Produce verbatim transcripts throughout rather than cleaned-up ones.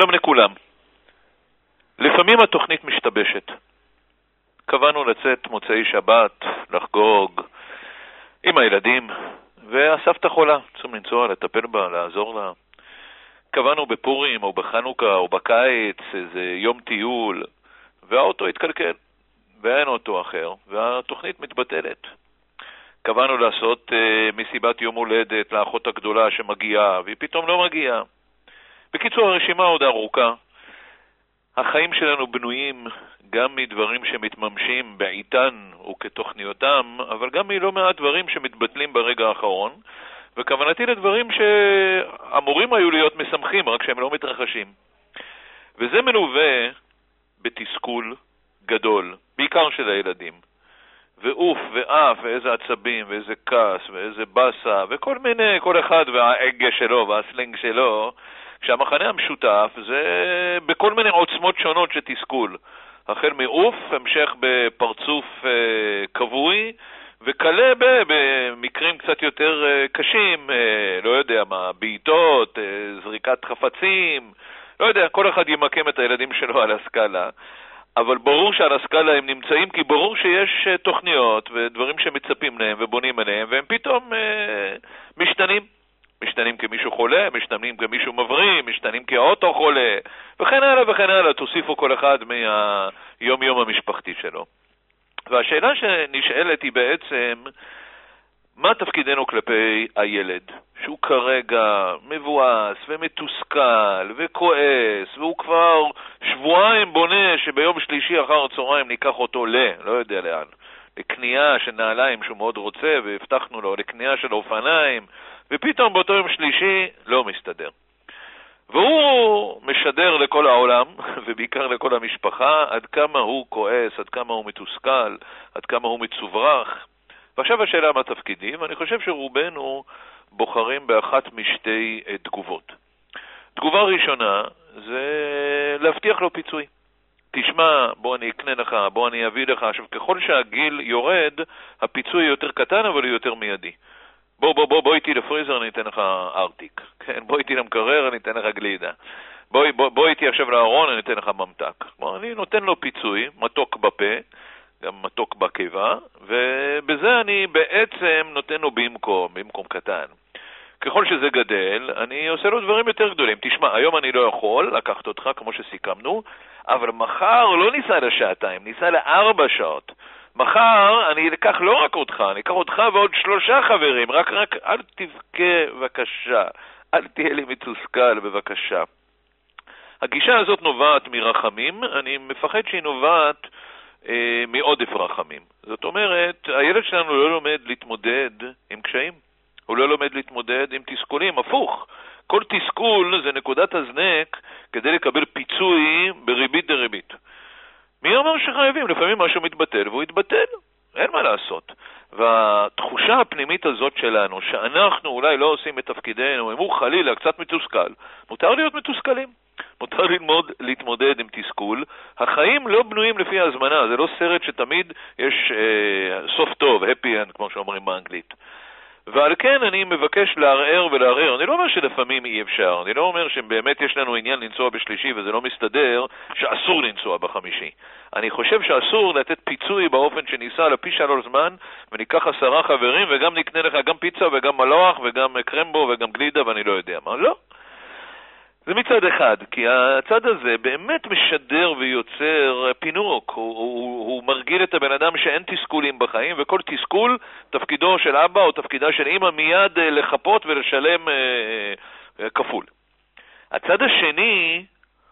שלום לכולם. לפעמים התוכנית משתבשת. קבענו לצאת מוצאי שבת, לחגוג עם הילדים, והסבתא חולה, צריכים לנסוע, לטפל בה, לעזור לה. קבענו בפורים או בחנוכה או בקיץ איזה יום טיול, והאוטו התקלקל, ואין אוטו אחר, והתוכנית מתבטלת. קבענו לעשות uh, מסיבת יום הולדת לאחות הגדולה שמגיעה, והיא פתאום לא מגיעה. בקיצור, הרשימה עוד ארוכה. החיים שלנו בנויים גם מדברים שמתממשים בעיתן וכתוכניותם, אבל גם מלא מעט דברים שמתבטלים ברגע האחרון, וכוונתי לדברים שאמורים היו להיות משמחים, רק שהם לא מתרחשים. וזה מלווה בתסכול גדול, בעיקר של הילדים. ואוף ואף ואיזה עצבים ואיזה כעס ואיזה בסה וכל מיני, כל אחד והאגה שלו והסלנג שלו, כשהמחנה המשותף זה בכל מיני עוצמות שונות שתסכול. החל מאוף, המשך בפרצוף אה, קבוי, וקלה במקרים קצת יותר אה, קשים, אה, לא יודע מה, בעיטות, אה, זריקת חפצים, לא יודע, כל אחד ימקם את הילדים שלו על הסקאלה. אבל ברור שעל הסקאלה הם נמצאים, כי ברור שיש uh, תוכניות ודברים שמצפים להם ובונים עליהם, והם פתאום uh, משתנים. משתנים כמישהו חולה, משתנים כמישהו מבריא, משתנים כאוטו חולה, וכן הלאה וכן הלאה, תוסיפו כל אחד מהיום יום המשפחתי שלו. והשאלה שנשאלת היא בעצם, מה תפקידנו כלפי הילד, שהוא כרגע מבואס ומתוסכל וכועס, והוא כבר שבועיים בונה שביום שלישי אחר הצהריים ניקח אותו ל, לא יודע לאן, לקנייה של נעליים שהוא מאוד רוצה, והבטחנו לו לקנייה של אופניים, ופתאום באותו יום שלישי לא מסתדר. והוא משדר לכל העולם, ובעיקר לכל המשפחה, עד כמה הוא כועס, עד כמה הוא מתוסכל, עד כמה הוא מצוברח. ועכשיו השאלה מה תפקידים, ואני חושב שרובנו בוחרים באחת משתי תגובות. תגובה ראשונה זה להבטיח לו פיצוי. תשמע, בוא אני אקנה לך, בוא אני אביא לך. עכשיו, ככל שהגיל יורד, הפיצוי יותר קטן, אבל הוא יותר מיידי. בוא, בוא, בוא, בוא איתי לפריזר, אני אתן לך ארטיק. כן, בוא איתי למקרר, אני אתן לך גלידה. בוא, בוא, בוא איתי עכשיו לארון, אני אתן לך ממתק. בוא, אני נותן לו פיצוי, מתוק בפה, גם מתוק בקיבה, ובזה אני בעצם נותן לו במקום, במקום קטן. ככל שזה גדל, אני עושה לו דברים יותר גדולים. תשמע, היום אני לא יכול לקחת אותך כמו שסיכמנו, אבל מחר לא ניסע לשעתיים, ניסע לארבע שעות. מחר אני אקח לא רק אותך, אני אקח אותך ועוד שלושה חברים, רק רק אל תבכה בבקשה, אל תהיה לי מתוסכל בבקשה. הגישה הזאת נובעת מרחמים, אני מפחד שהיא נובעת אה, מעודף רחמים. זאת אומרת, הילד שלנו לא לומד להתמודד עם קשיים, הוא לא לומד להתמודד עם תסכולים, הפוך. כל תסכול זה נקודת הזנק כדי לקבל פיצוי בריבית דריבית. מי אומר שחייבים? לפעמים משהו מתבטל והוא יתבטל, אין מה לעשות. והתחושה הפנימית הזאת שלנו, שאנחנו אולי לא עושים את תפקידנו, אם הוא חלילה קצת מתוסכל, מותר להיות מתוסכלים. מותר ללמוד להתמודד עם תסכול. החיים לא בנויים לפי הזמנה, זה לא סרט שתמיד יש אה, סוף טוב, happy end, כמו שאומרים באנגלית. ועל כן אני מבקש לערער ולערער. אני לא אומר שלפעמים אי אפשר, אני לא אומר שבאמת יש לנו עניין לנסוע בשלישי וזה לא מסתדר, שאסור לנסוע בחמישי. אני חושב שאסור לתת פיצוי באופן שניסע לפי שלוש זמן, וניקח עשרה חברים וגם נקנה לך גם פיצה וגם מלוח וגם קרמבו וגם גלידה ואני לא יודע מה. לא. זה מצד אחד, כי הצד הזה באמת משדר ויוצר פינוק, הוא, הוא, הוא מרגיל את הבן אדם שאין תסכולים בחיים, וכל תסכול, תפקידו של אבא או תפקידה של אמא מיד לחפות ולשלם אה, אה, כפול. הצד השני,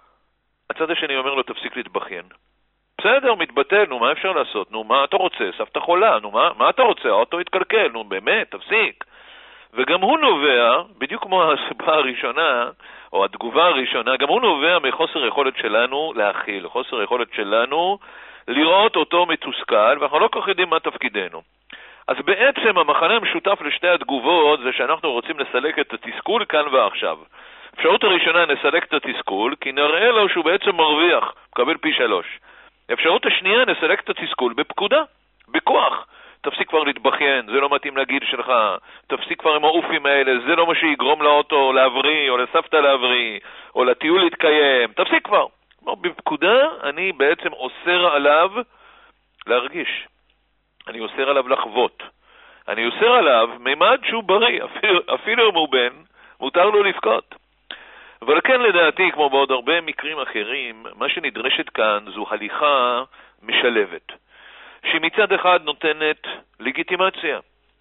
הצד השני אומר לו, תפסיק להתבכיין. בסדר, מתבטל, נו, מה אפשר לעשות? נו, מה אתה רוצה? סבתא חולה, נו, מה, מה אתה רוצה? האוטו התקלקל, נו, באמת, תפסיק. וגם הוא נובע, בדיוק כמו הסיבה הראשונה, או התגובה הראשונה, גם הוא נובע מחוסר יכולת שלנו להכיל, חוסר יכולת שלנו לראות אותו מתוסכל, ואנחנו לא כל כך יודעים מה תפקידנו. אז בעצם המחנה המשותף לשתי התגובות זה שאנחנו רוצים לסלק את התסכול כאן ועכשיו. אפשרות הראשונה נסלק את התסכול, כי נראה לו שהוא בעצם מרוויח, מקבל פי שלוש. אפשרות השנייה נסלק את התסכול בפקודה, בכוח. תפסיק כבר להתבכיין, זה לא מתאים לגיל שלך, תפסיק כבר עם האופים האלה, זה לא מה שיגרום לאוטו להבריא, או לסבתא להבריא, או לטיול להתקיים, תפסיק כבר. בפקודה אני בעצם אוסר עליו להרגיש, אני אוסר עליו לחוות, אני אוסר עליו מימד שהוא בריא, אפילו, אפילו אם הוא בן, מותר לו לבכות. אבל כן לדעתי, כמו בעוד הרבה מקרים אחרים, מה שנדרשת כאן זו הליכה משלבת, שמצד אחד נותנת לגיטימציה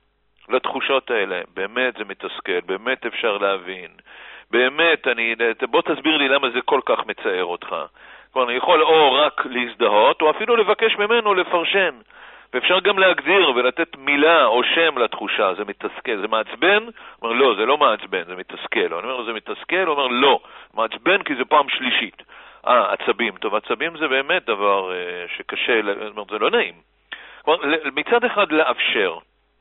לתחושות האלה. באמת זה מתסכל, באמת אפשר להבין, באמת, אני, בוא תסביר לי למה זה כל כך מצער אותך. כלומר, אני יכול או רק להזדהות, או אפילו לבקש ממנו לפרשן. ואפשר גם להגדיר ולתת מילה או שם לתחושה. זה מתסכל, זה מעצבן? אומר, לא, זה לא מעצבן, זה מתסכל. אני אומר, זה מתסכל? הוא אומר, לא, מעצבן כי זה פעם שלישית. אה, עצבים. טוב, עצבים זה באמת דבר אה, שקשה, זה לא נעים. כלומר, מצד אחד לאפשר,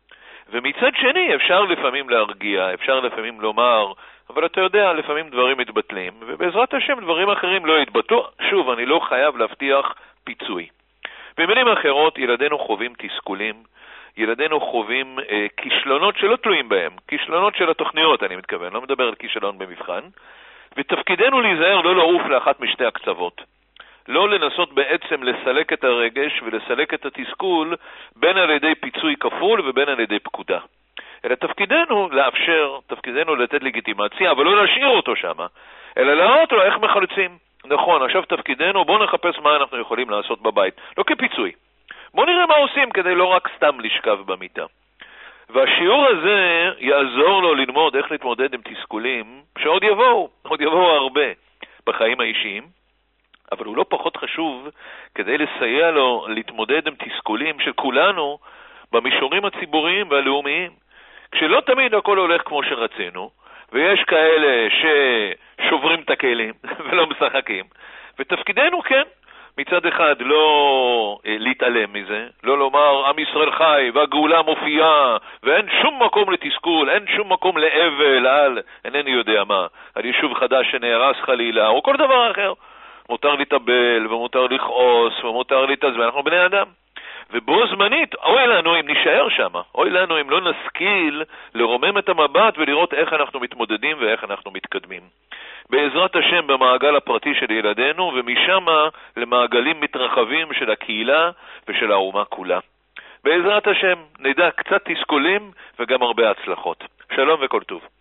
ומצד שני אפשר לפעמים להרגיע, אפשר לפעמים לומר, אבל אתה יודע, לפעמים דברים מתבטלים, ובעזרת השם דברים אחרים לא יתבטלו. שוב, אני לא חייב להבטיח פיצוי. במילים אחרות, ילדינו חווים תסכולים, ילדינו חווים אה, כישלונות שלא תלויים בהם, כישלונות של התוכניות, אני מתכוון, לא מדבר על כישלון במבחן, ותפקידנו להיזהר לא לעוף לאחת משתי הקצוות. לא לנסות בעצם לסלק את הרגש ולסלק את התסכול בין על ידי פיצוי כפול ובין על ידי פקודה. אלא תפקידנו לאפשר, תפקידנו לתת לגיטימציה, אבל לא להשאיר אותו שם, אלא להראות לו איך מחלצים. נכון, עכשיו תפקידנו, בואו נחפש מה אנחנו יכולים לעשות בבית, לא כפיצוי. בואו נראה מה עושים כדי לא רק סתם לשכב במיטה. והשיעור הזה יעזור לו ללמוד איך להתמודד עם תסכולים שעוד יבואו, עוד יבואו הרבה בחיים האישיים, אבל הוא לא פחות חשוב כדי לסייע לו להתמודד עם תסכולים של כולנו במישורים הציבוריים והלאומיים. כשלא תמיד הכל הולך כמו שרצינו, ויש כאלה ששוברים את הכלים ולא משחקים, ותפקידנו כן, מצד אחד לא להתעלם מזה, לא לומר עם ישראל חי והגאולה מופיעה ואין שום מקום לתסכול, אין שום מקום לאבל על אינני יודע מה, על יישוב חדש שנהרס חלילה או כל דבר אחר. מותר להתאבל ומותר לכעוס ומותר להתעזבן, אנחנו בני אדם. ובו זמנית, אוי לנו אם נשאר שם, אוי לנו אם לא נשכיל לרומם את המבט ולראות איך אנחנו מתמודדים ואיך אנחנו מתקדמים. בעזרת השם במעגל הפרטי של ילדינו, ומשם למעגלים מתרחבים של הקהילה ושל האומה כולה. בעזרת השם נדע קצת תסכולים וגם הרבה הצלחות. שלום וכל טוב.